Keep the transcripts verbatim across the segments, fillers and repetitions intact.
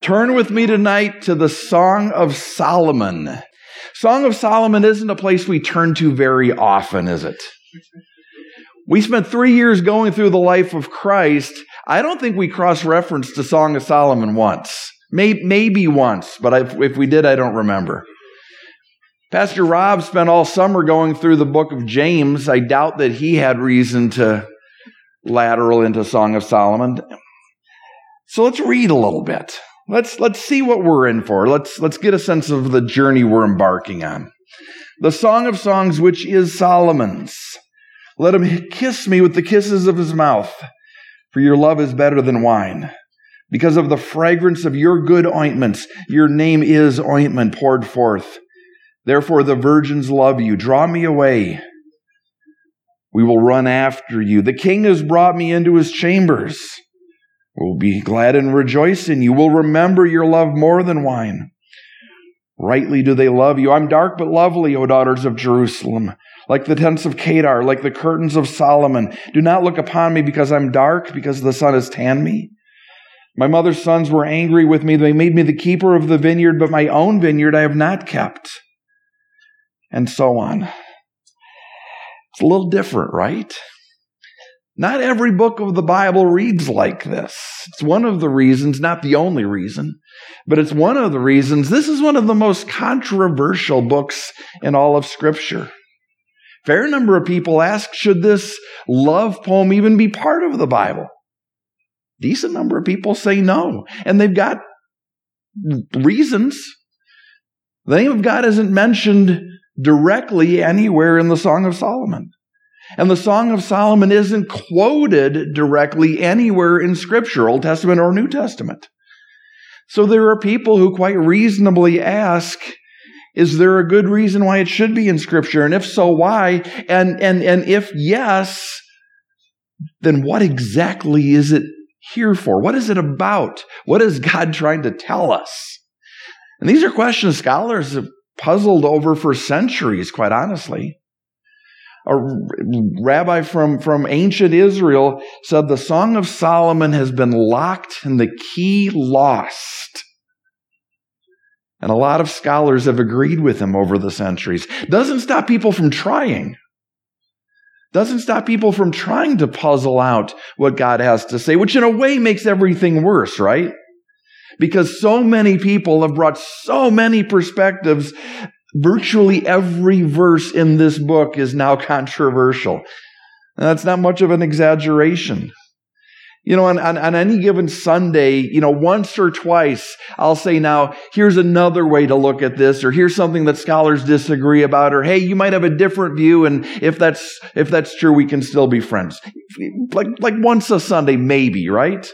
Turn with me tonight to the Song of Solomon. Song of Solomon isn't a place we turn to very often, is it? We spent three years going through the life of Christ. I don't think we cross-referenced the Song of Solomon once. Maybe, maybe once, but if, if we did, I don't remember. Pastor Rob spent all summer going through the book of James. I doubt that he had reason to lateral into Song of Solomon. So let's read a little bit. Let's let's see what we're in for. Let's let's get a sense of the journey we're embarking on. The Song of Songs, which is Solomon's. Let him kiss me with the kisses of his mouth, for your love is better than wine. Because of the fragrance of your good ointments, your name is ointment poured forth. Therefore the virgins love you. Draw me away. We will run after you. The king has brought me into his chambers. We'll be glad and rejoice in you. We'll remember your love more than wine. Rightly do they love you. I'm dark but lovely, O daughters of Jerusalem, like the tents of Kedar, like the curtains of Solomon. Do not look upon me because I'm dark, because the sun has tanned me. My mother's sons were angry with me. They made me the keeper of the vineyard, but my own vineyard I have not kept. And so on. It's a little different, right? Not every book of the Bible reads like this. It's one of the reasons, not the only reason, but it's one of the reasons this is one of the most controversial books in all of Scripture. Fair number of people ask, should this love poem even be part of the Bible? Decent number of people say no, and they've got reasons. The name of God isn't mentioned directly anywhere in the Song of Solomon. And the Song of Solomon isn't quoted directly anywhere in Scripture, Old Testament or New Testament. So there are people who quite reasonably ask, is there a good reason why it should be in Scripture? And if so, why? And, and, and if yes, then what exactly is it here for? What is it about? What is God trying to tell us? And these are questions scholars have puzzled over for centuries, quite honestly. A rabbi from, from ancient Israel said the Song of Solomon has been locked and the key lost. And a lot of scholars have agreed with him over the centuries. Doesn't stop people from trying. Doesn't stop people from trying to puzzle out what God has to say, which in a way makes everything worse, right? Because so many people have brought so many perspectives. Virtually every verse in this book is now controversial. And that's not much of an exaggeration. You know, on, on, on any given Sunday, you know, once or twice, I'll say, now, here's another way to look at this, or here's something that scholars disagree about, or hey, you might have a different view, and if that's if that's true, we can still be friends. Like, like once a Sunday, maybe, right?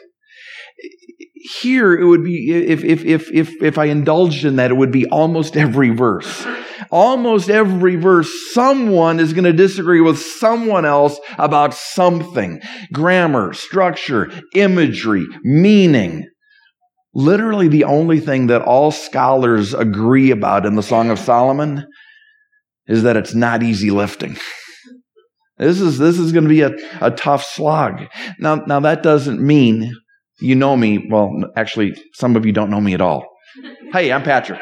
Here, it would be, if, if, if, if, if I indulged in that, it would be almost every verse. Almost every verse, someone is going to disagree with someone else about something. Grammar, structure, imagery, meaning. Literally the only thing that all scholars agree about in the Song of Solomon is that it's not easy lifting. This is, this is going to be a, a tough slog. Now, now that doesn't mean you know me. Well, actually, some of you don't know me at all. Hey, I'm Patrick.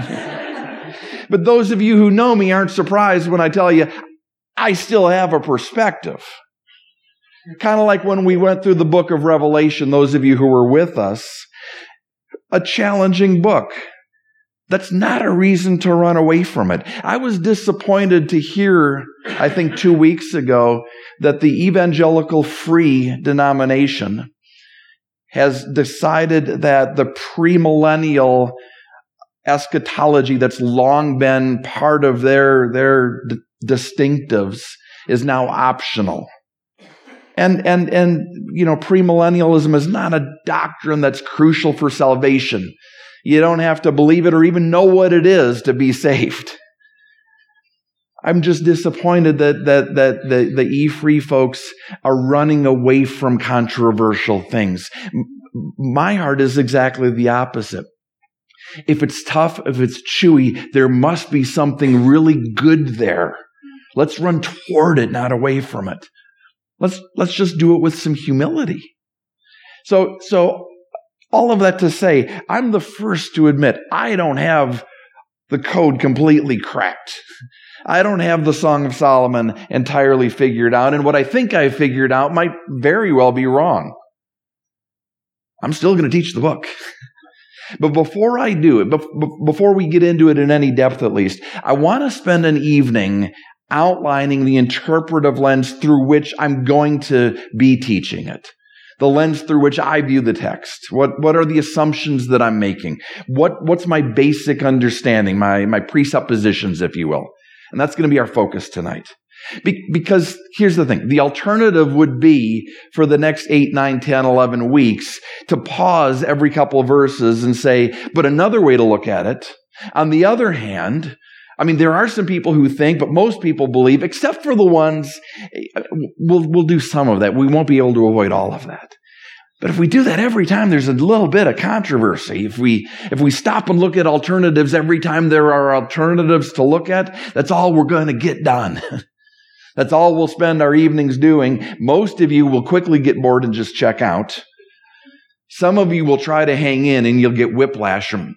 But those of you who know me aren't surprised when I tell you, I still have a perspective. Kind of like when we went through the book of Revelation, those of you who were with us, a challenging book. That's not a reason to run away from it. I was disappointed to hear, I think two weeks ago, that the Evangelical Free denomination has decided that the premillennial eschatology that's long been part of their, their d- distinctives is now optional. And, and, and, you know, premillennialism is not a doctrine that's crucial for salvation. You don't have to believe it or even know what it is to be saved. I'm just disappointed that, that, that the, the E-Free folks are running away from controversial things. My heart is exactly the opposite. If it's tough, if it's chewy, there must be something really good there. Let's run toward it, not away from it. Let's, let's just do it with some humility. So, so All of that to say, I'm the first to admit I don't have the code completely cracked. I don't have the Song of Solomon entirely figured out, and what I think I figured out might very well be wrong. I'm still going to teach the book. But before I do it, before we get into it in any depth at least, I want to spend an evening outlining the interpretive lens through which I'm going to be teaching it. The lens through which I view the text. What, what are the assumptions that I'm making? What, what's my basic understanding, my, my presuppositions, if you will? And that's going to be our focus tonight. Be- because here's the thing. The alternative would be for the next eight, nine, ten, eleven weeks to pause every couple of verses and say, but another way to look at it. On the other hand, I mean, there are some people who think, but most people believe, except for the ones, we'll, we'll do some of that. We won't be able to avoid all of that. But if we do that every time, there's a little bit of controversy. If we, if we stop and look at alternatives every time there are alternatives to look at, that's all we're going to get done. That's all we'll spend our evenings doing. Most of you will quickly get bored and just check out. Some of you will try to hang in and you'll get whiplash from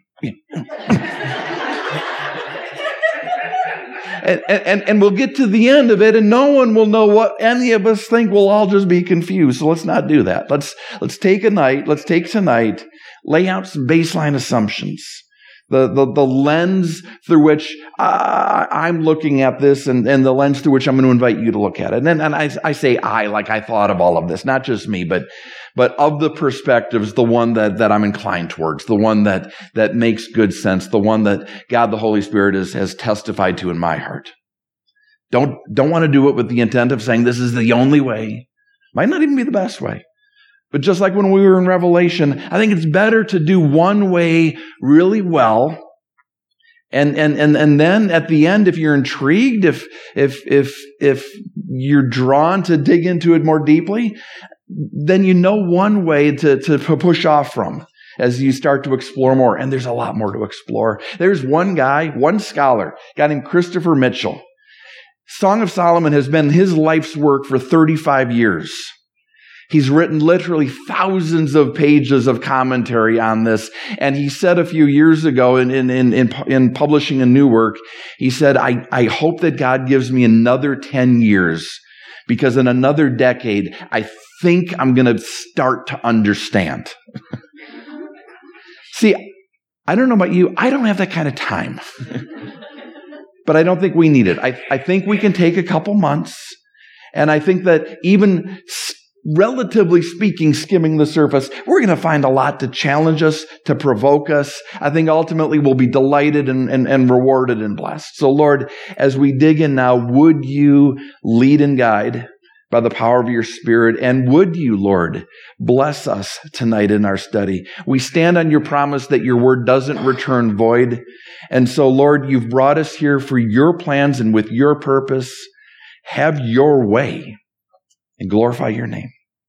And, and, and we'll get to the end of it and no one will know what any of us think. We'll all just be confused. So let's not do that. Let's, let's take a night, let's take tonight, lay out some baseline assumptions. The, the, the lens through which uh, I'm looking at this and, and the lens through which I'm going to invite you to look at it. And then and I, I say I, like I thought of all of this, not just me, but, but of the perspectives, the one that, that I'm inclined towards, the one that, that makes good sense, the one that God the Holy Spirit is, has testified to in my heart. Don't, don't want to do it with the intent of saying this is the only way. Might not even be the best way. But just like when we were in Revelation, I think it's better to do one way really well. And, and, and, and then at the end, if you're intrigued, if, if, if, if you're drawn to dig into it more deeply, then you know one way to, to push off from as you start to explore more. And there's a lot more to explore. There's one guy, one scholar, a guy named Christopher Mitchell. Song of Solomon has been his life's work for thirty-five years. He's written literally thousands of pages of commentary on this. And he said a few years ago in, in, in, in, in publishing a new work, he said, I, I hope that God gives me another ten years because in another decade, I think I'm going to start to understand. See, I don't know about you. I don't have that kind of time. But I don't think we need it. I, I think we can take a couple months. And I think that even relatively speaking, skimming the surface, we're going to find a lot to challenge us, to provoke us. I think ultimately we'll be delighted and, and, and rewarded and blessed. So Lord, as we dig in now, would you lead and guide by the power of your Spirit? And would you, Lord, bless us tonight in our study? We stand on your promise that your word doesn't return void. And so, Lord, you've brought us here for your plans and with your purpose. Have your way and glorify your name.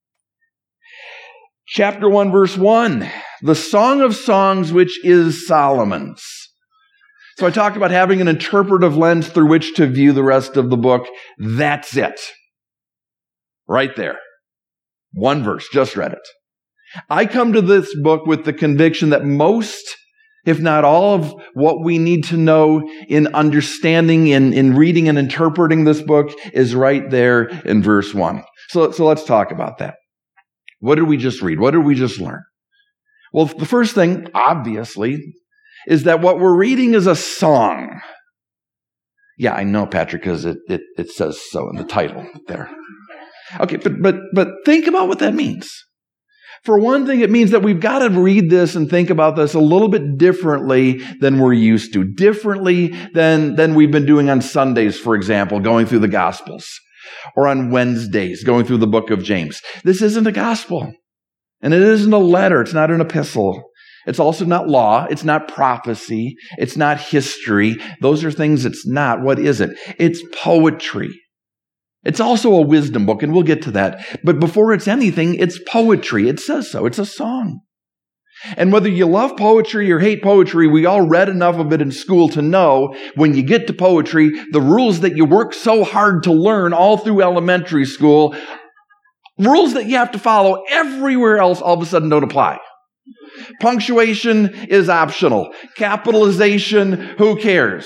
Chapter one, verse one, the Song of Songs, which is Solomon's. So I talked about having an interpretive lens through which to view the rest of the book. That's it. Right there. One verse, just read it. I come to this book with the conviction that most, if not all of what we need to know in understanding, in, in reading and interpreting this book is right there in verse one. So, so let's talk about that. What did we just read? What did we just learn? Well, the first thing, obviously, is that what we're reading is a song. Yeah, I know, Patrick, because it, it, it says so in the title there. Okay, but, but, but think about what that means. For one thing, it means that we've got to read this and think about this a little bit differently than we're used to. Differently than, than we've been doing on Sundays, for example, going through the Gospels. Or on Wednesdays, going through the book of James. This isn't a gospel. And it isn't a letter. It's not an epistle. It's also not law. It's not prophecy. It's not history. Those are things it's not. What is it? It's poetry. It's also a wisdom book, and we'll get to that. But before it's anything, it's poetry. It says so. It's a song. And whether you love poetry or hate poetry, we all read enough of it in school to know when you get to poetry, the rules that you work so hard to learn all through elementary school, rules that you have to follow everywhere else all of a sudden don't apply. Punctuation is optional. Capitalization, who cares?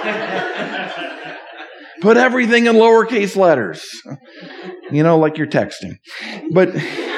Put everything in lowercase letters. You know, like you're texting. But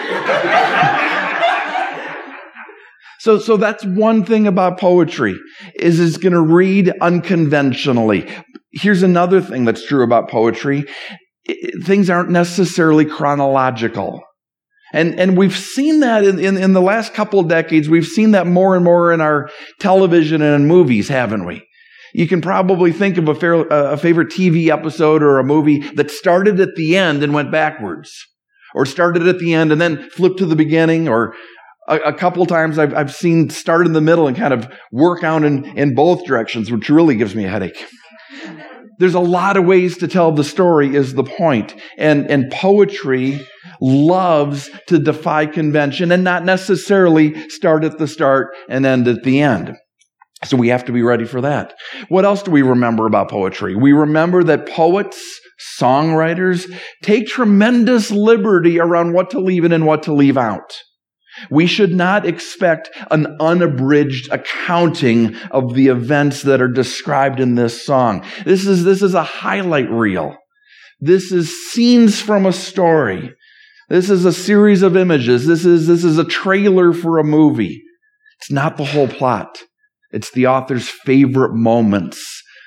so so that's one thing about poetry, is it's going to read unconventionally. Here's another thing that's true about poetry. Things aren't necessarily chronological. And and we've seen that in, in, in the last couple of decades. We've seen that more and more in our television and in movies, haven't we? You can probably think of a, fair, a favorite T V episode or a movie that started at the end and went backwards, or started at the end and then flipped to the beginning, or a, a couple times I've, I've seen start in the middle and kind of work out in, in both directions, which really gives me a headache. There's a lot of ways to tell the story, is the point. And, and poetry loves to defy convention and not necessarily start at the start and end at the end. So we have to be ready for that. What else do we remember about poetry? We remember that poets, songwriters, take tremendous liberty around what to leave in and what to leave out. We should not expect an unabridged accounting of the events that are described in this song. This is, this is a highlight reel. This is scenes from a story. This is a series of images. This is, this is a trailer for a movie. It's not the whole plot. It's the author's favorite moments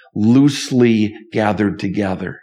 loosely gathered together.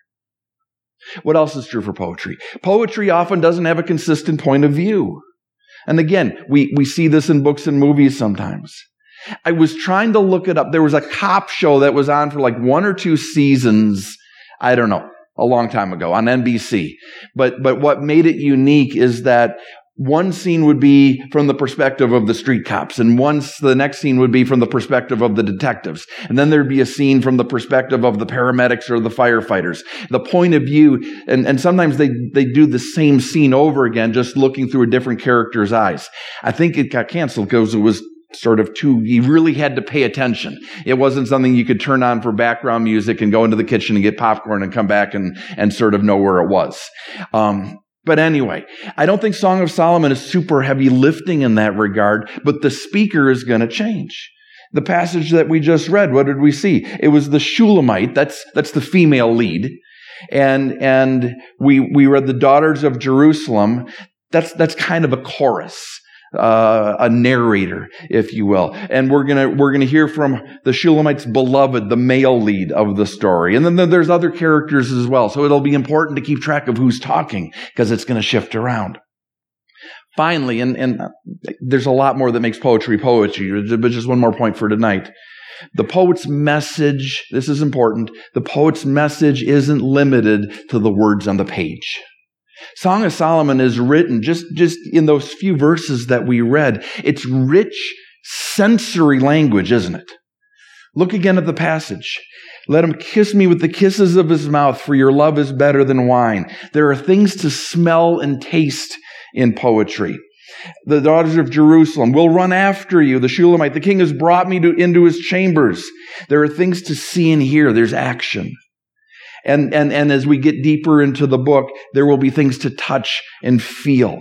What else is true for poetry? Poetry often doesn't have a consistent point of view. And again, we, we see this in books and movies sometimes. I was trying to look it up. There was a cop show that was on for like one or two seasons, I don't know, a long time ago on N B C. But, but what made it unique is that one scene would be from the perspective of the street cops, and once the next scene would be from the perspective of the detectives. And then there'd be a scene from the perspective of the paramedics or the firefighters. The point of view, and, and sometimes they, they do the same scene over again, just looking through a different character's eyes. I think it got canceled because it was sort of too, you really had to pay attention. It wasn't something you could turn on for background music and go into the kitchen and get popcorn and come back and, and sort of know where it was. Um, But anyway, I don't think Song of Solomon is super heavy lifting in that regard, but the speaker is going to change. The passage that we just read, what did we see? It was the Shulamite, that's that's the female lead. And and we we read the daughters of Jerusalem. That's that's kind of a chorus. Uh, a narrator, if you will. And we're gonna, we're gonna hear from the Shulamite's beloved, the male lead of the story. And then there's other characters as well. So it'll be important to keep track of who's talking, because it's gonna shift around. Finally, and, and there's a lot more that makes poetry poetry, but just one more point for tonight. The poet's message, this is important, the poet's message isn't limited to the words on the page. Song of Solomon is written just, just in those few verses that we read. It's rich sensory language, isn't it? Look again at the passage. Let him kiss me with the kisses of his mouth, for your love is better than wine. There are things to smell and taste in poetry. The daughters of Jerusalem will run after you. The Shulamite, the king has brought me to, into his chambers. There are things to see and hear. There's action. And, and, and as we get deeper into the book, there will be things to touch and feel.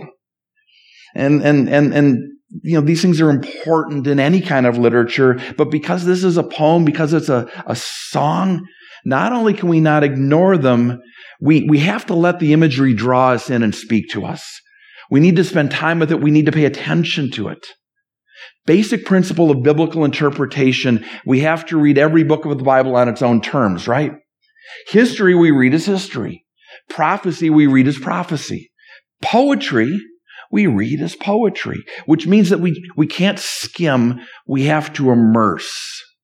And, and, and, and, you know, these things are important in any kind of literature, but because this is a poem, because it's a, a song, not only can we not ignore them, we, we have to let the imagery draw us in and speak to us. We need to spend time with it. We need to pay attention to it. Basic principle of biblical interpretation, we have to read every book of the Bible on its own terms, right? History we read as history. Prophecy we read as prophecy. Poetry we read as poetry, which means that we, we can't skim, we have to immerse.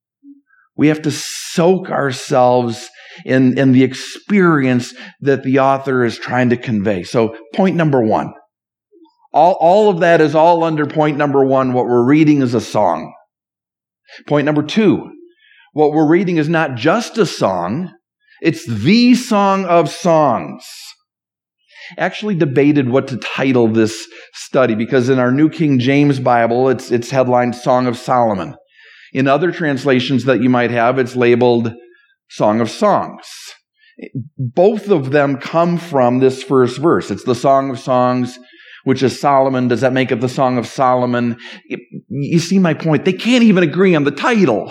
We have to soak ourselves in, in the experience that the author is trying to convey. So point number one. All, all of that is all under point number one. What we're reading is a song. Point number two. What we're reading is not just a song. It's the Song of Songs. Actually debated what to title this study, because in our New King James Bible, it's, it's headlined Song of Solomon. In other translations that you might have, it's labeled Song of Songs. Both of them come from this first verse. It's the Song of Songs. which is Solomon. Does that make it the Song of Solomon? You see my point. They can't even agree on the title.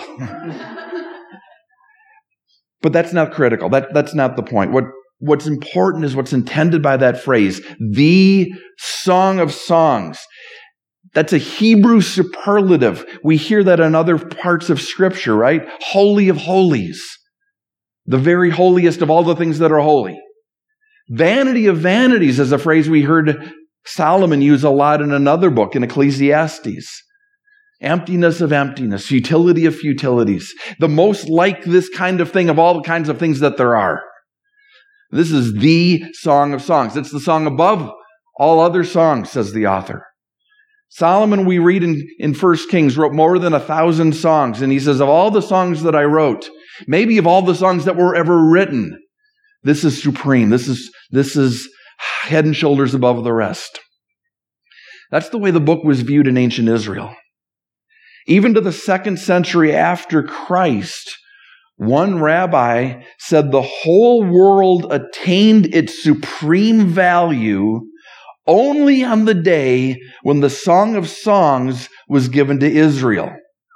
But that's not critical. That, that's not the point. What, what's important is what's intended by that phrase, the Song of Songs. That's a Hebrew superlative. We hear that in other parts of Scripture, right? Holy of holies. The very holiest of all the things that are holy. Vanity of vanities is a phrase we heard Solomon use a lot in another book, in Ecclesiastes. Emptiness of emptiness, futility of futilities. The most like this kind of thing of all the kinds of things that there are. This is the Song of Songs. It's the song above all other songs, says the author. Solomon, we read in, in First Kings, wrote more than a thousand songs. And he says, of all the songs that I wrote, maybe of all the songs that were ever written, this is supreme. This is, this is head and shoulders above the rest. That's the way the book was viewed in ancient Israel. Even to the second century after Christ, one rabbi said the whole world attained its supreme value only on the day when the Song of Songs was given to Israel.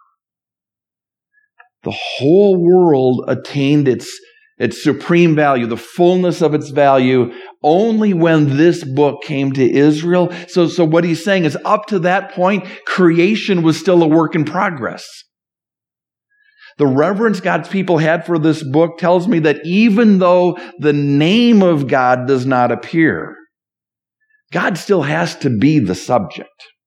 The whole world attained its, its supreme value, the fullness of its value, only when this book came to Israel. So, so what he's saying is up to that point, creation was still a work in progress. The reverence God's people had for this book tells me that even though the name of God does not appear, God still has to be the subject.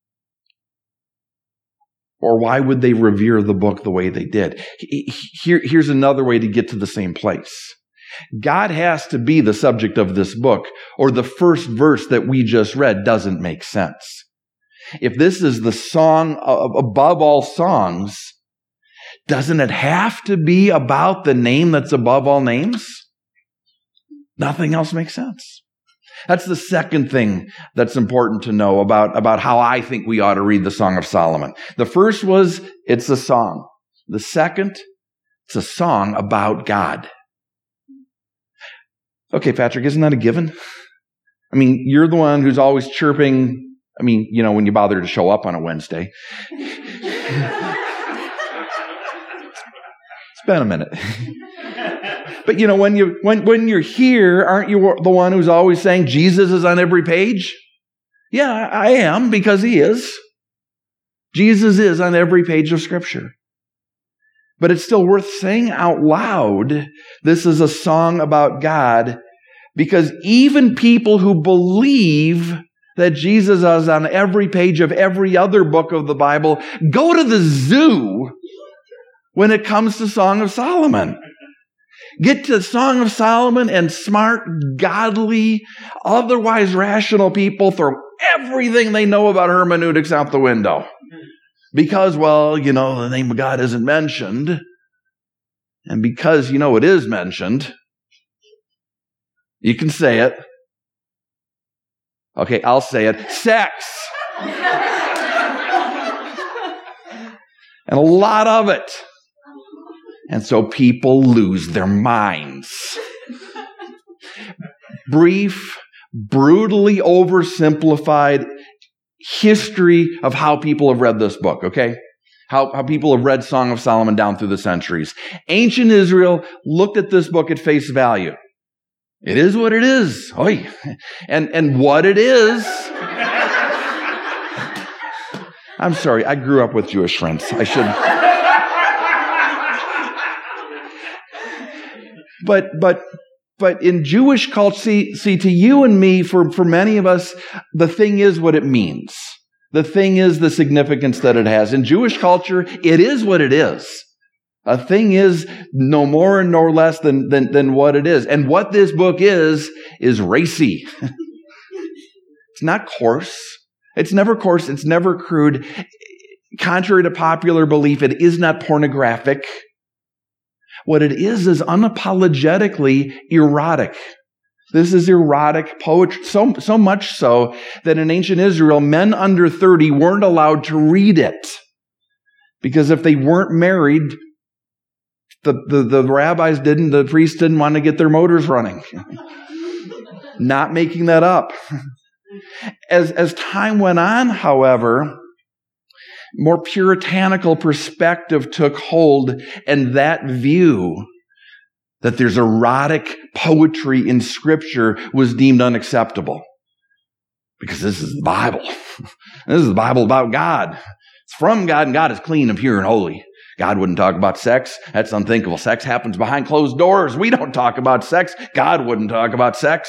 Or why would they revere the book the way they did? Here, here's another way to get to the same place. God has to be the subject of this book, or the first verse that we just read doesn't make sense. If this is the song above all songs, doesn't it have to be about the name that's above all names? Nothing else makes sense. That's the second thing that's important to know about, about how I think we ought to read the Song of Solomon. The first was, it's a song. The second, it's a song about God. Okay, Patrick, isn't that a given? I mean, you're the one who's always chirping. I mean, you know, when you bother to show up on a Wednesday. It's been a minute. But you know, when you when when you're here, aren't you the one who's always saying Jesus is on every page? Yeah, I am, because he is. Jesus is on every page of Scripture. But it's still worth saying out loud, this is a song about God, because even people who believe that Jesus is on every page of every other book of the Bible go to the zoo when it comes to Song of Solomon. Get to Song of Solomon, and smart, godly, otherwise rational people throw everything they know about hermeneutics out the window. Because, well, you know, the name of God isn't mentioned. And because, you know, it is mentioned, you can say it. Okay, I'll say it. Sex. And a lot of it. And so people lose their minds. Brief, brutally oversimplified history of how people have read this book, okay? How, how people have read Song of Solomon down through the centuries. Ancient Israel looked at this book at face value. It is what it is. Oy. And, and what it is... I'm sorry, I grew up with Jewish friends. I should... But, but, but in Jewish culture, see, see, to you and me, for, for many of us, the thing is what it means. The thing is the significance that it has. In Jewish culture, it is what it is. A thing is no more and no less than, than, than what it is. And what this book is, is racy. It's not coarse. It's never coarse. It's never crude. Contrary to popular belief, it is not pornographic. What it is is unapologetically erotic. This is erotic poetry, so, so much so that in ancient Israel, men under thirty weren't allowed to read it. Because if they weren't married, the, the, the rabbis didn't, the priests didn't want to get their motors running. Not making that up. As, as time went on, however, more puritanical perspective took hold, and that view that there's erotic poetry in Scripture was deemed unacceptable. Because this is the Bible. This is the Bible about God. It's from God, and God is clean and pure and holy. God wouldn't talk about sex. That's unthinkable. Sex happens behind closed doors. We don't talk about sex. God wouldn't talk about sex.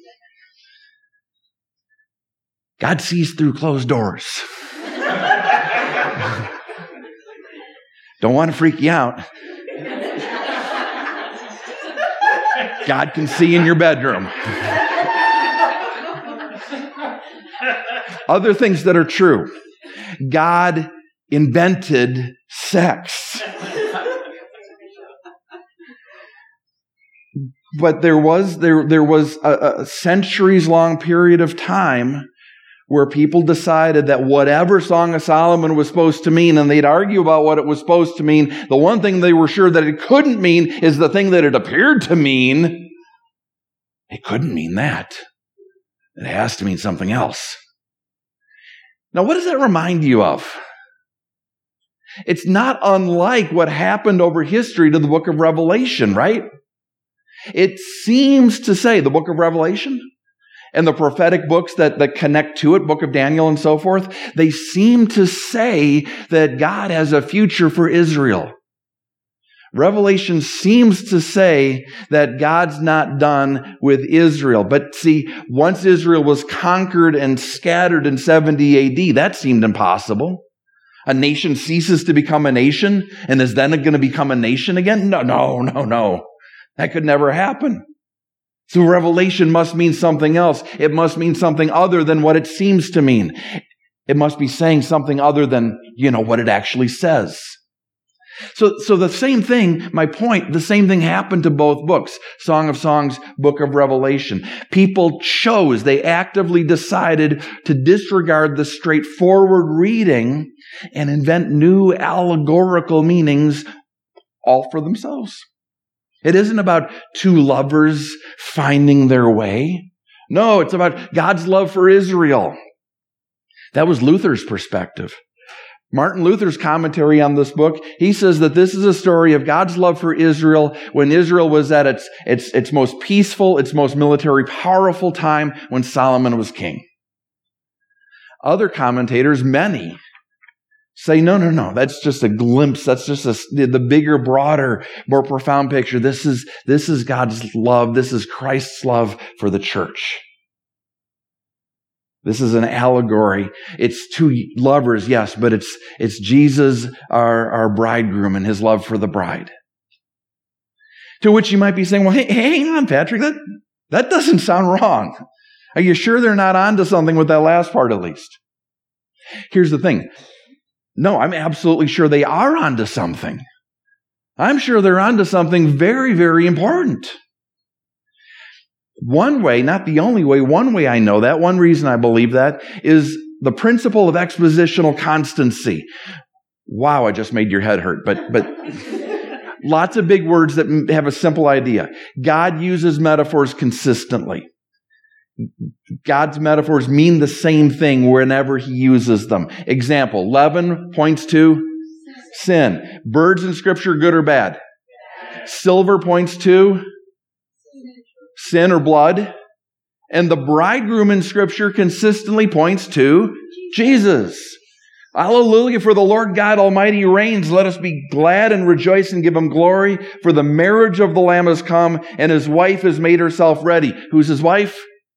God sees through closed doors. Don't want to freak you out. God can see in your bedroom. Other things that are true. God invented sex. But there was there there was a, a centuries-long period of time where people decided that whatever Song of Solomon was supposed to mean, and they'd argue about what it was supposed to mean, the one thing they were sure that it couldn't mean is the thing that it appeared to mean. It couldn't mean that. It has to mean something else. Now, what does that remind you of? It's not unlike what happened over history to the book of Revelation, right? It seems to say, the book of Revelation and the prophetic books that, that connect to it, book of Daniel and so forth, they seem to say that God has a future for Israel. Revelation seems to say that God's not done with Israel. But see, once Israel was conquered and scattered in seventy A D, that seemed impossible. A nation ceases to become a nation and is then going to become a nation again? No, no, no, no. That could never happen. So Revelation must mean something else. It must mean something other than what it seems to mean. It must be saying something other than, you know, what it actually says. So, so the same thing, my point, the same thing happened to both books, Song of Songs, Book of Revelation. People chose, they actively decided to disregard the straightforward reading and invent new allegorical meanings all for themselves. It isn't about two lovers finding their way. No, it's about God's love for Israel. That was Luther's perspective. Martin Luther's commentary on this book, he says that this is a story of God's love for Israel when Israel was at its, its, its most peaceful, its most military powerful time when Solomon was king. Other commentators, many, say, no, no, no, that's just a glimpse. That's just a, the bigger, broader, more profound picture. This is, this is God's love. This is Christ's love for the church. This is an allegory. It's two lovers, yes, but it's, it's Jesus, our, our bridegroom, and his love for the bride. To which you might be saying, well, hey, hang on, Patrick, that, that doesn't sound wrong. Are you sure they're not onto something with that last part at least? Here's the thing. No, I'm absolutely sure they are onto something. I'm sure they're onto something very, very important. One way, not the only way, one way I know that, one reason I believe that, is the principle of expositional constancy. Wow, I just made your head hurt, but but lots of big words that have a simple idea. God uses metaphors consistently. God's metaphors mean the same thing whenever he uses them. Example, leaven points to sin. Birds in Scripture, good or bad? Silver points to sin or blood. And the bridegroom in Scripture consistently points to Jesus. Hallelujah, for the Lord God Almighty reigns. Let us be glad and rejoice and give him glory. For the marriage of the Lamb has come, and his wife has made herself ready. Who's his wife?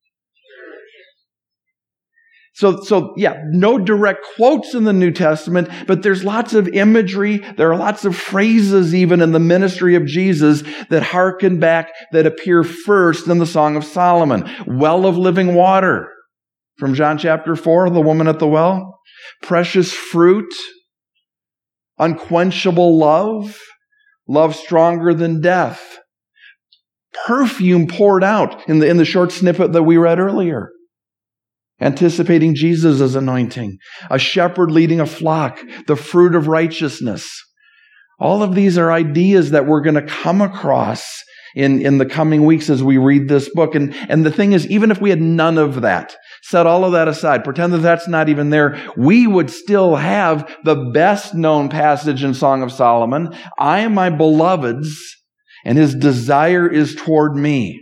So, so yeah, no direct quotes in the New Testament, but there's lots of imagery. There are lots of phrases even in the ministry of Jesus that harken back, that appear first in the Song of Solomon. Well of living water from John chapter four, the woman at the well. Precious fruit. Unquenchable love. Love stronger than death. Perfume poured out in the, in the short snippet that we read earlier. Anticipating Jesus' anointing, a shepherd leading a flock, the fruit of righteousness. All of these are ideas that we're going to come across in, in the coming weeks as we read this book. And, and the thing is, even if we had none of that, set all of that aside, pretend that that's not even there, we would still have the best known passage in Song of Solomon. I am my beloved's, and his desire is toward me.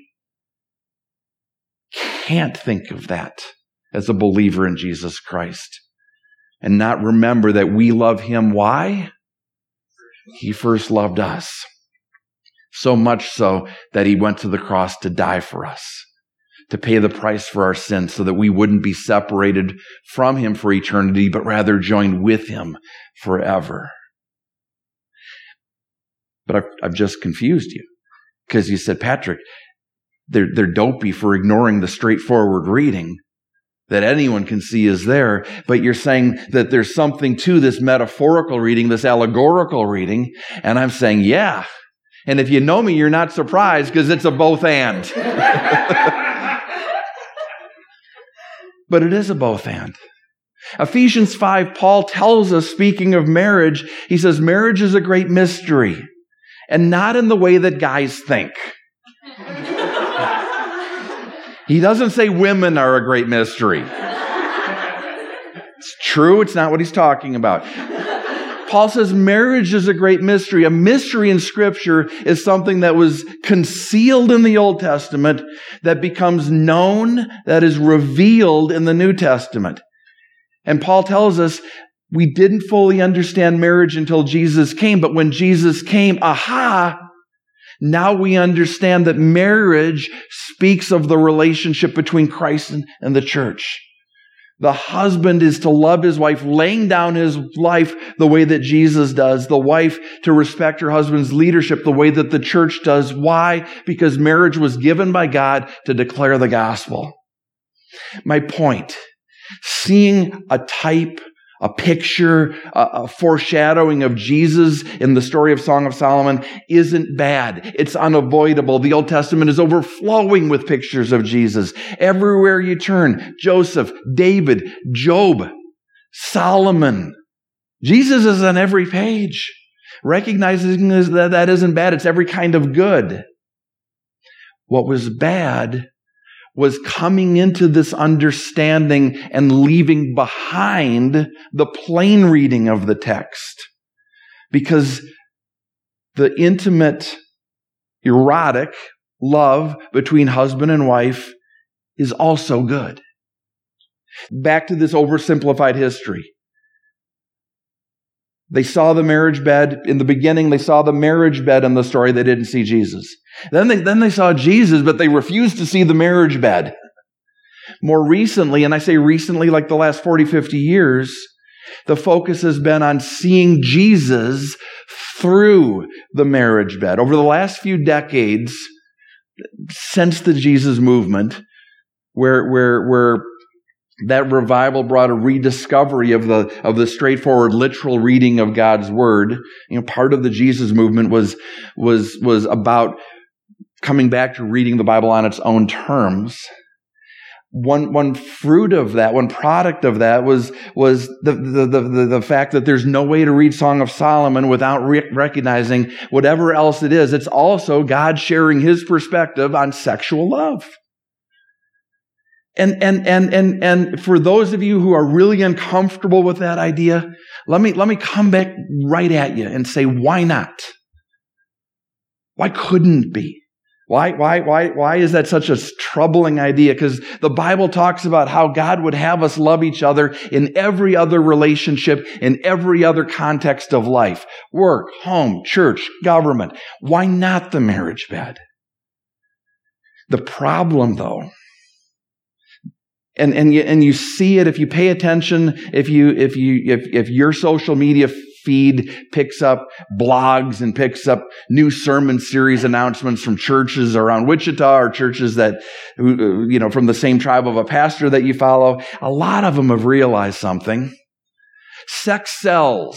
Can't think of that as a believer in Jesus Christ and not remember that we love him. Why? He first loved us. So much so that he went to the cross to die for us, to pay the price for our sins so that we wouldn't be separated from him for eternity, but rather joined with him forever. But I've, I've just confused you because you said, Patrick, they're, they're dopey for ignoring the straightforward reading that anyone can see is there. But you're saying that there's something to this metaphorical reading, this allegorical reading. And I'm saying, yeah. And if you know me, you're not surprised because it's a both and. But it is a both and. Ephesians five, Paul tells us, speaking of marriage, he says, marriage is a great mystery, and not in the way that guys think. He doesn't say women are a great mystery. It's true, it's not what he's talking about. Paul says marriage is a great mystery. A mystery in Scripture is something that was concealed in the Old Testament that becomes known, that is revealed in the New Testament. And Paul tells us we didn't fully understand marriage until Jesus came, but when Jesus came, aha, now we understand that marriage speaks of the relationship between Christ and, and the church. The husband is to love his wife, laying down his life the way that Jesus does. The wife to respect her husband's leadership the way that the church does. Why? Because marriage was given by God to declare the gospel. My point, seeing a type, a picture, a, a foreshadowing of Jesus in the story of Song of Solomon isn't bad. It's unavoidable. The Old Testament is overflowing with pictures of Jesus. Everywhere you turn, Joseph, David, Job, Solomon. Jesus is on every page. Recognizing that that isn't bad. It's every kind of good. What was bad was coming into this understanding and leaving behind the plain reading of the text. Because the intimate, erotic love between husband and wife is also good. Back to this oversimplified history. They saw the marriage bed. In the beginning, they saw the marriage bed in the story. They didn't see Jesus. Then they, then they saw Jesus, but they refused to see the marriage bed. More recently, and I say recently like the last forty, fifty years, the focus has been on seeing Jesus through the marriage bed. Over the last few decades, since the Jesus movement, where, where, where that revival brought a rediscovery of the of the straightforward, literal reading of God's Word. You know, part of the Jesus movement was was was about coming back to reading the Bible on its own terms. One one fruit of that, one product of that was was the the the, the fact that there's no way to read Song of Solomon without re- recognizing whatever else it is. It's also God sharing His perspective on sexual love. And, and, and, and, and for those of you who are really uncomfortable with that idea, let me, let me come back right at you and say, why not? Why couldn't it be? Why, why, why, why is that such a troubling idea? Because the Bible talks about how God would have us love each other in every other relationship, in every other context of life. Work, home, church, government. Why not the marriage bed? The problem, though, And and you, and you see it if you pay attention, if you if you if if your social media feed picks up blogs and picks up new sermon series announcements from churches around Wichita or churches that, you know, from the same tribe of a pastor that you follow, a lot of them have realized something. Sex sells.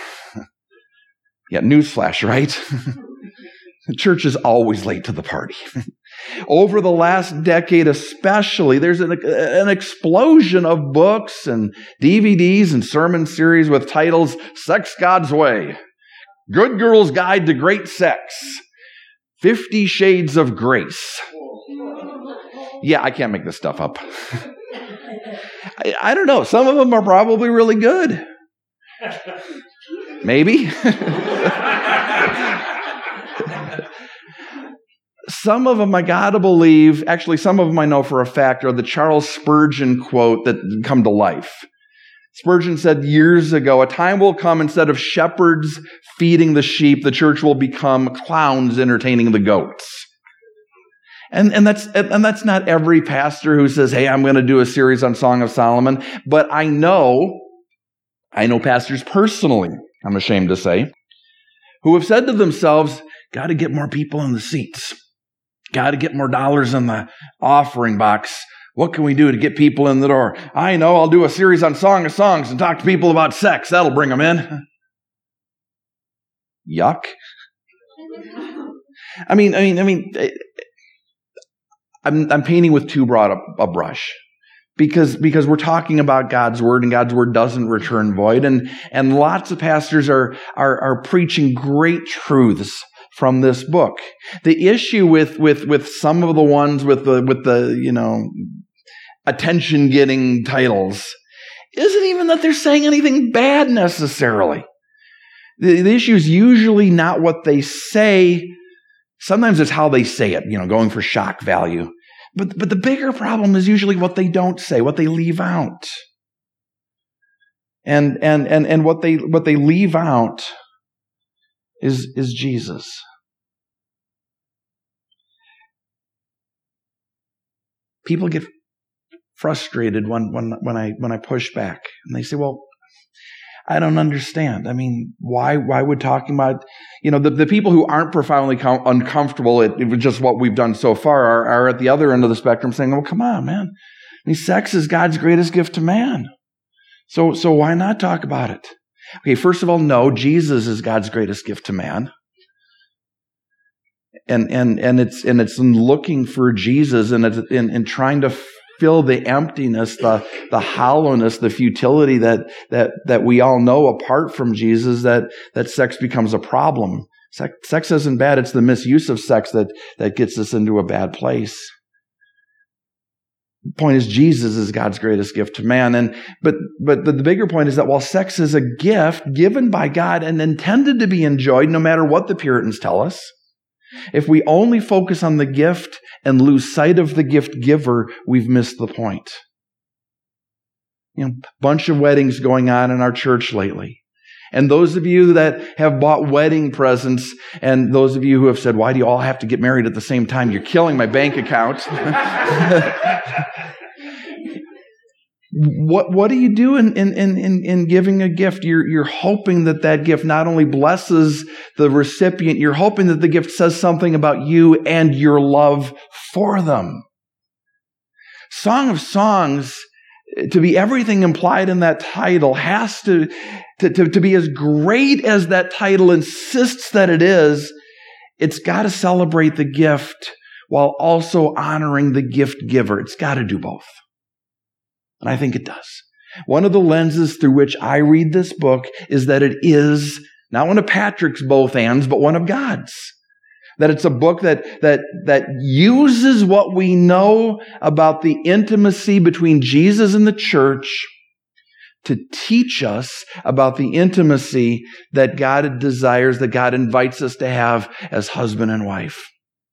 Yeah, newsflash, right? The church is always late to the party. Over the last decade especially, there's an, an explosion of books and D V Ds and sermon series with titles, Sex God's Way, Good Girl's Guide to Great Sex, Fifty Shades of Grace. Yeah, I can't make this stuff up. I, I don't know. Some of them are probably really good. Maybe. Some of them I gotta believe, actually some of them I know for a fact, are the Charles Spurgeon quote that come to life. Spurgeon said years ago, a time will come instead of shepherds feeding the sheep, the church will become clowns entertaining the goats. And, and that's, and that's not every pastor who says, hey, I'm going to do a series on Song of Solomon. But I know, I know pastors personally, I'm ashamed to say, who have said to themselves, got to get more people in the seats. Got to get more dollars in the offering box. What can we do to get people in the door? I know, I'll do a series on Song of Songs and talk to people about sex. That'll bring them in. Yuck. I mean, I mean, I mean, I'm, I'm painting with too broad a, a brush. Because, because we're talking about God's Word, and God's Word doesn't return void. And, and lots of pastors are, are, are preaching great truths from this book. The issue with, with, with some of the ones with the, with the, you know, attention-getting titles isn't even that they're saying anything bad necessarily. The, the issue is usually not what they say. Sometimes it's how they say it, you know, going for shock value. But, but the bigger problem is usually what they don't say, what they leave out. And, and, and, and what they, what they leave out is, is Jesus. People get frustrated when, when, when I, when I push back, and they say, well, I don't understand. I mean, why, why would talking about, you know, the, the people who aren't profoundly com- uncomfortable at just what we've done so far are, are at the other end of the spectrum saying, well, come on, man. I mean, sex is God's greatest gift to man. So, so why not talk about it? Okay, first of all, no, Jesus is God's greatest gift to man. And, and, and it's, and it's in looking for Jesus and it's in, in trying to fill the emptiness, the, the hollowness, the futility that, that, that we all know apart from Jesus, that, that sex becomes a problem. Sex, sex isn't bad. It's the misuse of sex that, that gets us into a bad place. The point is, Jesus is God's greatest gift to man. And, but, but the, the bigger point is that while sex is a gift given by God and intended to be enjoyed, no matter what the Puritans tell us, if we only focus on the gift and lose sight of the gift giver, we've missed the point. You know, bunch of weddings going on in our church lately. And those of you that have bought wedding presents, and those of you who have said, why do you all have to get married at the same time? You're killing my bank account. What, what do you do in, in, in, in giving a gift? You're, you're hoping that that gift not only blesses the recipient, you're hoping that the gift says something about you and your love for them. Song of Songs, to be everything implied in that title, has to, to, to, to be as great as that title insists that it is. It's got to celebrate the gift while also honoring the gift giver. It's got to do both. And I think it does. One of the lenses through which I read this book is that it is not one of Patrick's both ands, but one of God's. That it's a book that, that, that uses what we know about the intimacy between Jesus and the church to teach us about the intimacy that God desires, that God invites us to have as husband and wife.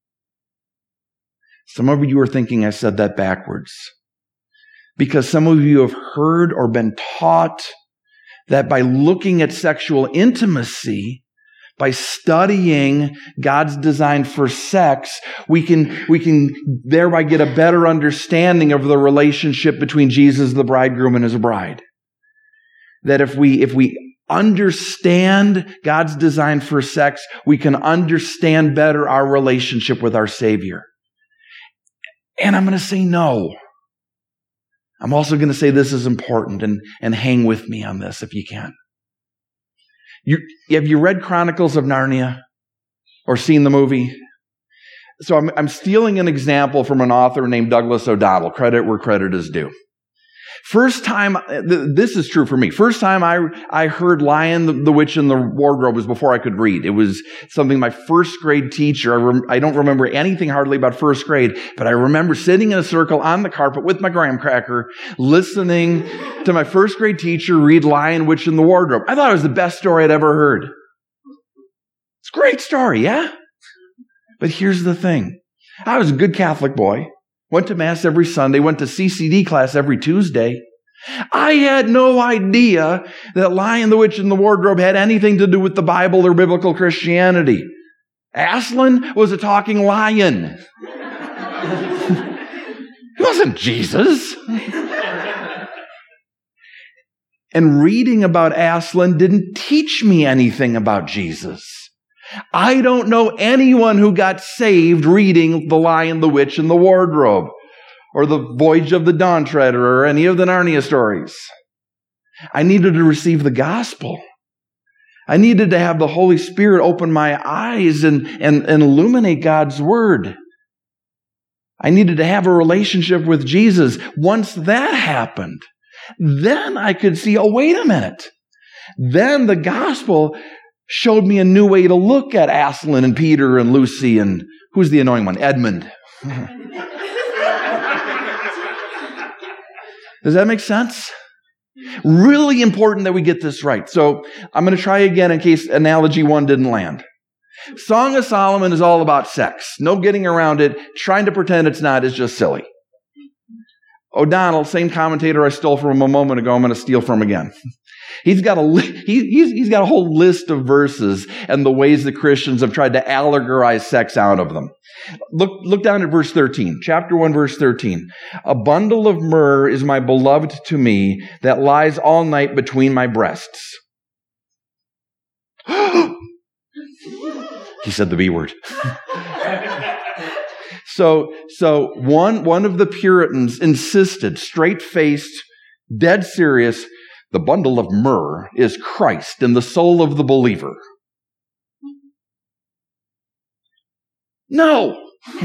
Some of you are thinking I said that backwards. Because some of you have heard or been taught that by looking at sexual intimacy, by studying God's design for sex, we can, we can thereby get a better understanding of the relationship between Jesus, the bridegroom, and his bride. That if we, if we understand God's design for sex, we can understand better our relationship with our Savior. And I'm going to say no. I'm also going to say this is important, and, and hang with me on this if you can. You, have you read Chronicles of Narnia or seen the movie? So I'm, I'm stealing an example from an author named Douglas O'Donnell, credit where credit is due. First time, this is true for me. First time I I heard Lion, the, the Witch, and the Wardrobe was before I could read. It was something my first grade teacher, I, rem, I don't remember anything hardly about first grade, but I remember sitting in a circle on the carpet with my graham cracker, listening to my first grade teacher read Lion, Witch, and the Wardrobe. I thought it was the best story I'd ever heard. It's a great story, yeah? But here's the thing. I was a good Catholic boy. Went to Mass every Sunday, went to C C D class every Tuesday. I had no idea that Lion, the Witch, and the Wardrobe had anything to do with the Bible or biblical Christianity. Aslan was a talking lion. He wasn't Jesus. And reading about Aslan didn't teach me anything about Jesus. I don't know anyone who got saved reading The Lion, the Witch, and the Wardrobe, or The Voyage of the Dawn Treader, or any of the Narnia stories. I needed to receive the gospel. I needed to have the Holy Spirit open my eyes and, and, and illuminate God's word. I needed to have a relationship with Jesus. Once that happened, then I could see, oh, wait a minute. Then the gospel showed me a new way to look at Aslan and Peter and Lucy and who's the annoying one? Edmund. Does that make sense? Really important that we get this right. So I'm going to try again in case analogy one didn't land. Song of Solomon is all about sex. No getting around it. Trying to pretend it's not is just silly. O'Donnell, same commentator I stole from him a moment ago, I'm going to steal from again. He's got a he, he's, he's got a whole list of verses and the ways the Christians have tried to allegorize sex out of them. Look, look down at verse thirteen, chapter one, verse thirteen. A bundle of myrrh is my beloved to me that lies all night between my breasts. He said the B word. So, so one, one of the Puritans insisted, straight-faced, dead serious, the bundle of myrrh is Christ in the soul of the believer. No.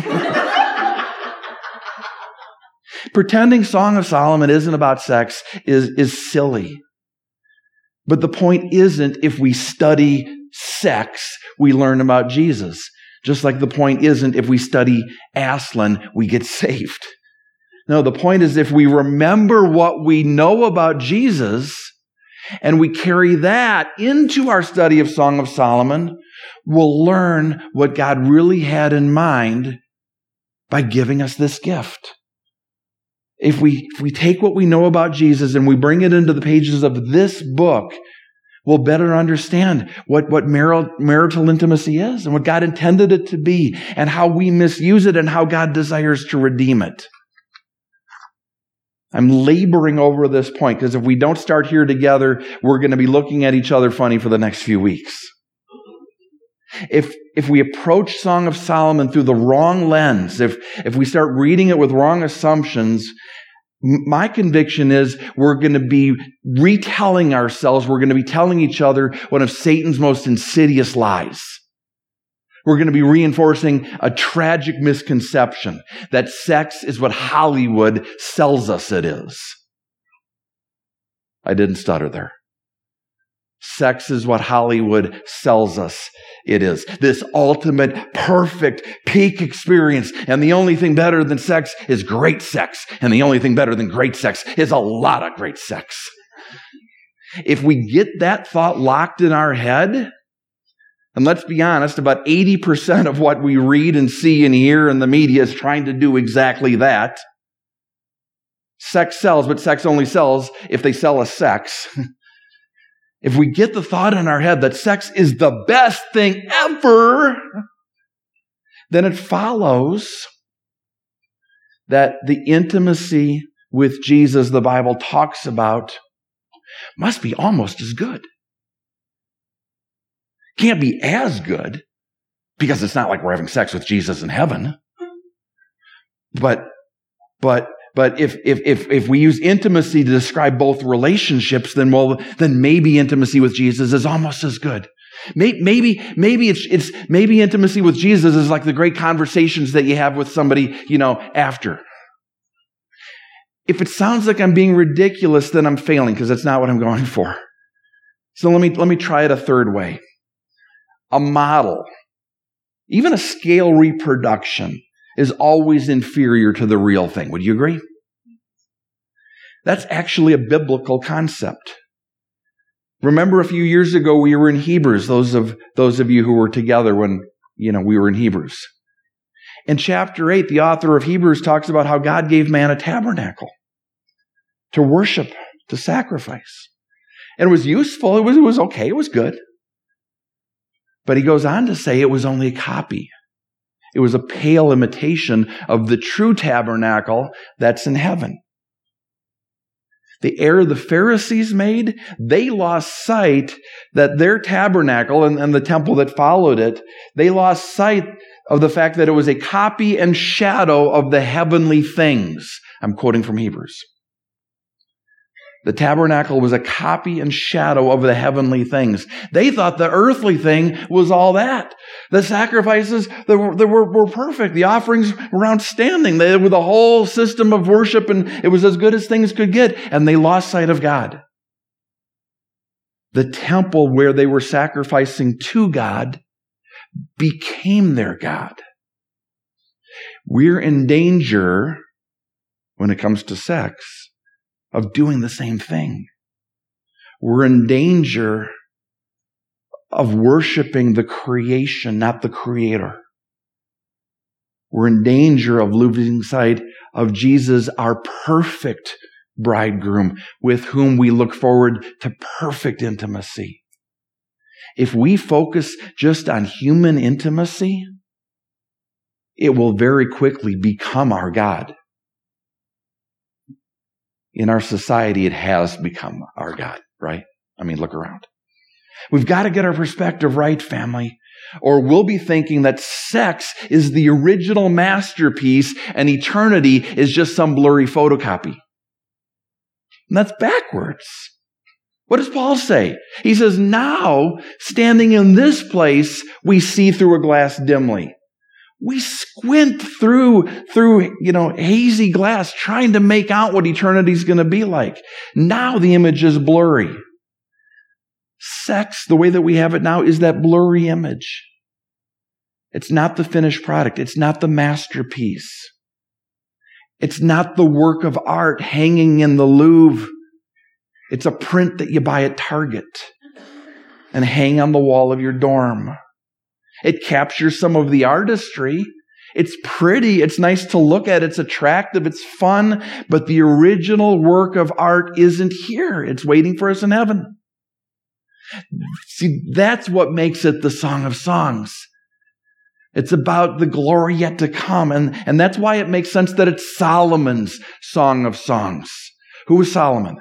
Pretending Song of Solomon isn't about sex is, is silly. But the point isn't if we study sex, we learn about Jesus. Just like the point isn't if we study Aslan, we get saved. No, the point is if we remember what we know about Jesus and we carry that into our study of Song of Solomon, we'll learn what God really had in mind by giving us this gift. If we, if we take what we know about Jesus and we bring it into the pages of this book, we'll better understand what, what marital, marital intimacy is and what God intended it to be and how we misuse it and how God desires to redeem it. I'm laboring over this point because if we don't start here together, we're going to be looking at each other funny for the next few weeks. If, if we approach Song of Solomon through the wrong lens, if, if we start reading it with wrong assumptions, my conviction is we're going to be retelling ourselves, we're going to be telling each other one of Satan's most insidious lies. We're going to be reinforcing a tragic misconception that sex is what Hollywood sells us it is. I didn't stutter there. Sex is what Hollywood sells us it is. This ultimate, perfect, peak experience. And the only thing better than sex is great sex. And the only thing better than great sex is a lot of great sex. If we get that thought locked in our head, and let's be honest, about eighty percent of what we read and see and hear in the media is trying to do exactly that. Sex sells, but sex only sells if they sell us sex. If we get the thought in our head that sex is the best thing ever, then it follows that the intimacy with Jesus the Bible talks about must be almost as good. Can't be as good because it's not like we're having sex with Jesus in heaven. But, but, but if, if, if, if we use intimacy to describe both relationships, then well, then maybe intimacy with Jesus is almost as good. Maybe, maybe, maybe it's, it's, maybe intimacy with Jesus is like the great conversations that you have with somebody, you know, after. If it sounds like I'm being ridiculous, then I'm failing because that's not what I'm going for. So let me, let me try it a third way. A model, even a scale reproduction, is always inferior to the real thing. Would you agree? That's actually a biblical concept. Remember a few years ago we were in Hebrews, those of those of you who were together when, you know, we were in Hebrews. In chapter eight, the author of Hebrews talks about how God gave man a tabernacle to worship, to sacrifice. And it was useful, it was, it was okay, it was good. But he goes on to say it was only a copy. It was a pale imitation of the true tabernacle that's in heaven. The error the Pharisees made, they lost sight that their tabernacle and, and the temple that followed it, they lost sight of the fact that it was a copy and shadow of the heavenly things. I'm quoting from Hebrews. The tabernacle was a copy and shadow of the heavenly things. They thought the earthly thing was all that. The sacrifices that were, that were, were perfect. The offerings were outstanding. They were the whole system of worship, and it was as good as things could get. And they lost sight of God. The temple where they were sacrificing to God became their God. We're in danger when it comes to sex of doing the same thing. We're in danger of worshiping the creation, not the Creator. We're in danger of losing sight of Jesus, our perfect bridegroom, with whom we look forward to perfect intimacy. If we focus just on human intimacy, it will very quickly become our God. In our society, it has become our God, right? I mean, look around. We've got to get our perspective right, family, or we'll be thinking that sex is the original masterpiece and eternity is just some blurry photocopy. And that's backwards. What does Paul say? He says, now, standing in this place, we see through a glass dimly. We squint through, through, you know, hazy glass trying to make out what eternity's going to be like. Now the image is blurry. Sex, the way that we have it now, is that blurry image. It's not the finished product. It's not the masterpiece. It's not the work of art hanging in the Louvre. It's a print that you buy at Target and hang on the wall of your dorm. It captures some of the artistry. It's pretty. It's nice to look at. It's attractive. It's fun. But the original work of art isn't here. It's waiting for us in heaven. See, that's what makes it the Song of Songs. It's about the glory yet to come. And, and that's why it makes sense that it's Solomon's Song of Songs. Who was Solomon?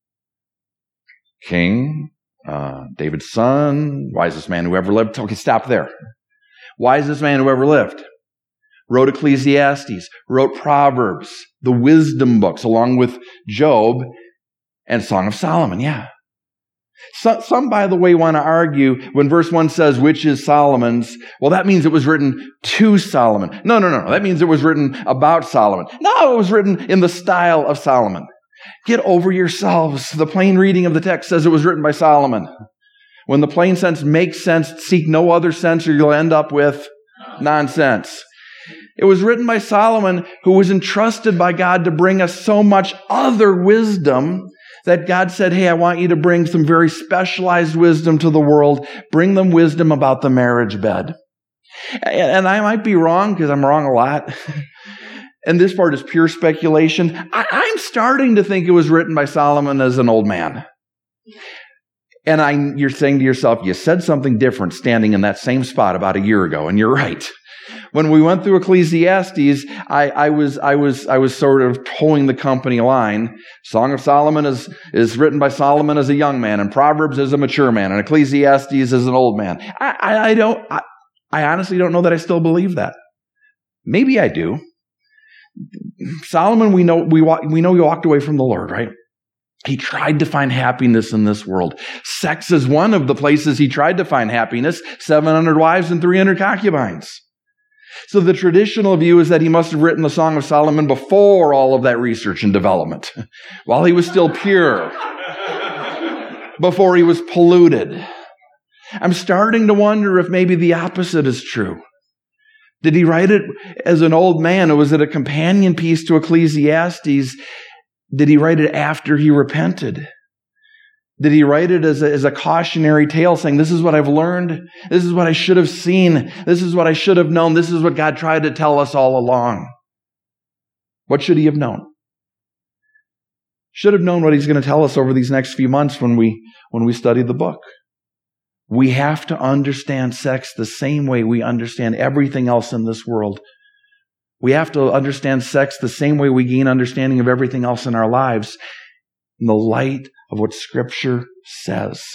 King. Uh, David's son, wisest man who ever lived. Okay, stop there. Wisest man who ever lived. Wrote Ecclesiastes, wrote Proverbs, the wisdom books, along with Job and Song of Solomon. Yeah. So, some, by the way, want to argue when verse one says, which is Solomon's, well, that means it was written to Solomon. No, no, no, no. That means it was written about Solomon. No, it was written in the style of Solomon. Get over yourselves. The plain reading of the text says it was written by Solomon. When the plain sense makes sense, seek no other sense or you'll end up with nonsense. It was written by Solomon, who was entrusted by God to bring us so much other wisdom that God said, hey, I want you to bring some very specialized wisdom to the world. Bring them wisdom about the marriage bed. And I might be wrong because I'm wrong a lot. And this part is pure speculation. I, I'm starting to think it was written by Solomon as an old man. And I, you're saying to yourself, you said something different standing in that same spot about a year ago, and you're right. When we went through Ecclesiastes, I, I was I was I was sort of towing the company line. Song of Solomon is is written by Solomon as a young man, and Proverbs as a mature man, and Ecclesiastes as an old man. I, I, I don't. I, I honestly don't know that I still believe that. Maybe I do. Solomon, we know we we know he walked away from the Lord, right? He tried to find happiness in this world. Sex is one of the places he tried to find happiness. seven hundred wives and three hundred concubines. So the traditional view is that he must have written the Song of Solomon before all of that research and development, while he was still pure, before he was polluted. I'm starting to wonder if maybe the opposite is true. Did he write it as an old man, or was it a companion piece to Ecclesiastes? Did he write it after he repented? Did he write it as a, as a cautionary tale saying, this is what I've learned, this is what I should have seen, this is what I should have known, this is what God tried to tell us all along? What should he have known? Should have known what he's going to tell us over these next few months when we, when we study the book. We have to understand sex the same way we understand everything else in this world. We have to understand sex the same way we gain understanding of everything else in our lives, in the light of what Scripture says.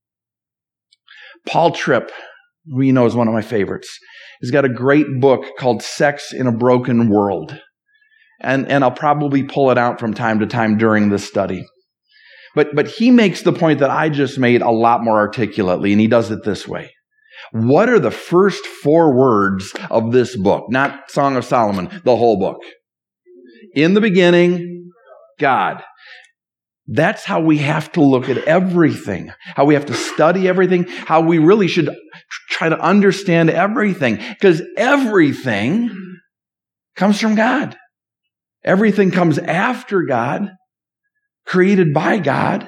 Paul Tripp, who you know is one of my favorites, he's got a great book called Sex in a Broken World. And, and I'll probably pull it out from time to time during this study. But, but he makes the point that I just made a lot more articulately, and he does it this way. What are the first four words of this book? Not Song of Solomon, the whole book. In the beginning, God. That's how we have to look at everything, how we have to study everything, how we really should try to understand everything, because everything comes from God. Everything comes after God, created by God.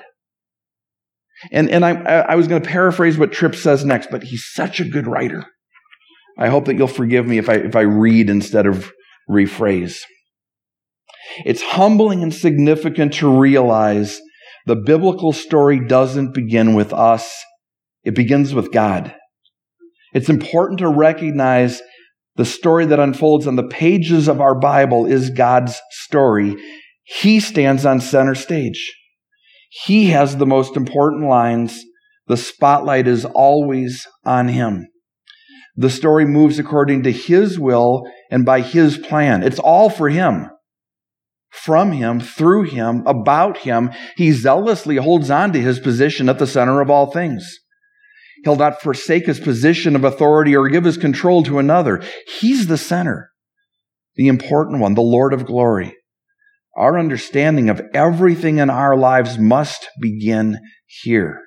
And, and I, I was going to paraphrase what Tripp says next, but he's such a good writer. I hope that you'll forgive me if I, if I read instead of rephrase. It's humbling and significant to realize the biblical story doesn't begin with us. It begins with God. It's important to recognize the story that unfolds on the pages of our Bible is God's story. He stands on center stage. He has the most important lines. The spotlight is always on him. The story moves according to his will and by his plan. It's all for him. From him, through him, about him, he zealously holds on to his position at the center of all things. He'll not forsake his position of authority or give his control to another. He's the center, the important one, the Lord of glory. Our understanding of everything in our lives must begin here.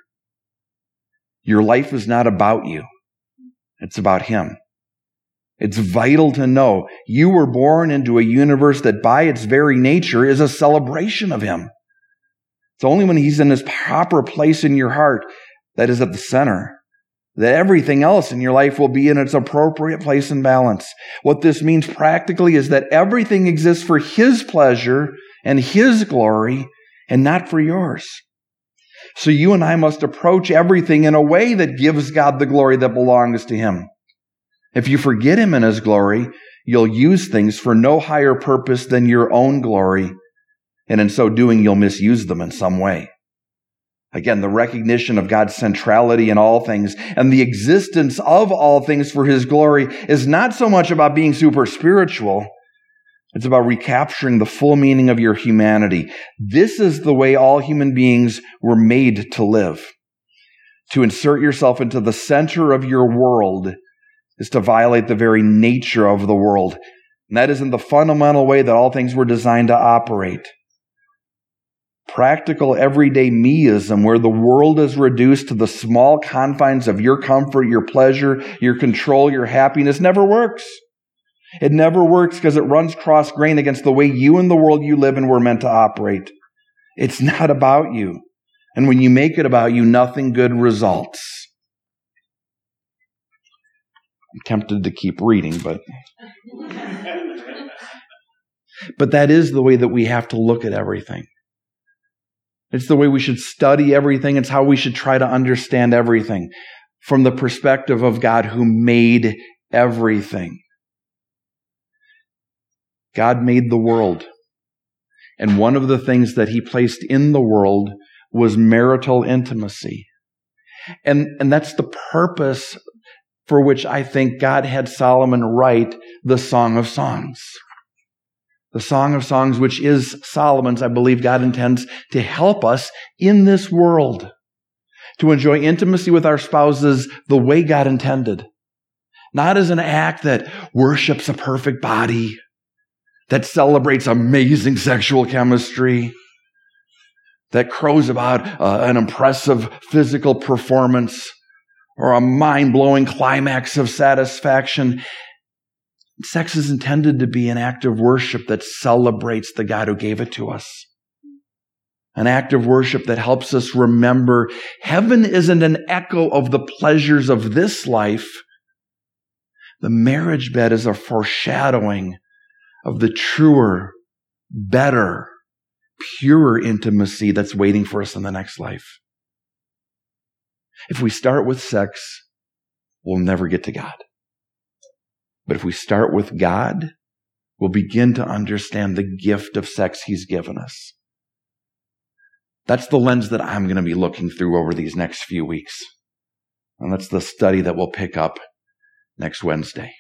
Your life is not about you. It's about him. It's vital to know you were born into a universe that by its very nature is a celebration of him. It's only when he's in his proper place in your heart, that is at the center, that everything else in your life will be in its appropriate place and balance. What this means practically is that everything exists for his pleasure and his glory and not for yours. So you and I must approach everything in a way that gives God the glory that belongs to him. If you forget him in his glory, you'll use things for no higher purpose than your own glory, and in so doing, you'll misuse them in some way. Again, the recognition of God's centrality in all things and the existence of all things for his glory is not so much about being super spiritual. It's about recapturing the full meaning of your humanity. This is the way all human beings were made to live. To insert yourself into the center of your world is to violate the very nature of the world. And that is in the fundamental way that all things were designed to operate. Practical everyday meism, where the world is reduced to the small confines of your comfort, your pleasure, your control, your happiness, never works. It never works because it runs cross-grain against the way you and the world you live in were meant to operate. It's not about you. And when you make it about you, nothing good results. I'm tempted to keep reading, but but that is the way that we have to look at everything. It's the way we should study everything. It's how we should try to understand everything from the perspective of God who made everything. God made the world. And one of the things that he placed in the world was marital intimacy. And, and that's the purpose for which I think God had Solomon write the Song of Songs. The Song of Songs, which is Solomon's, I believe God intends to help us in this world to enjoy intimacy with our spouses the way God intended. Not as an act that worships a perfect body, that celebrates amazing sexual chemistry, that crows about uh, an impressive physical performance or a mind-blowing climax of satisfaction. Sex is intended to be an act of worship that celebrates the God who gave it to us. An act of worship that helps us remember heaven isn't an echo of the pleasures of this life. The marriage bed is a foreshadowing of the truer, better, purer intimacy that's waiting for us in the next life. If we start with sex, we'll never get to God. But if we start with God, we'll begin to understand the gift of sex He's given us. That's the lens that I'm going to be looking through over these next few weeks. And that's the study that we'll pick up next Wednesday.